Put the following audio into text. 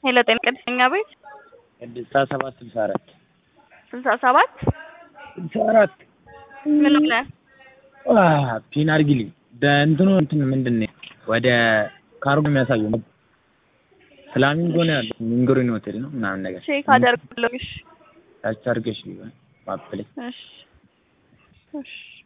ሄሎ ጤና ይስጥልኝ ቤት 67 67 64 ምን ሆነ? ፒን አድርጊልኝ እንትኑ እንትን ምንድነው ወደ ካርጎ የሚያሳየው ፍላሚንጎ ነው ያለው ሚንግሪን ሆቴል ነው ምናምን ነገር ቼክ አደርግልሽ ታች አድርገሽ ይባል ባፕሌ እሺ እሺ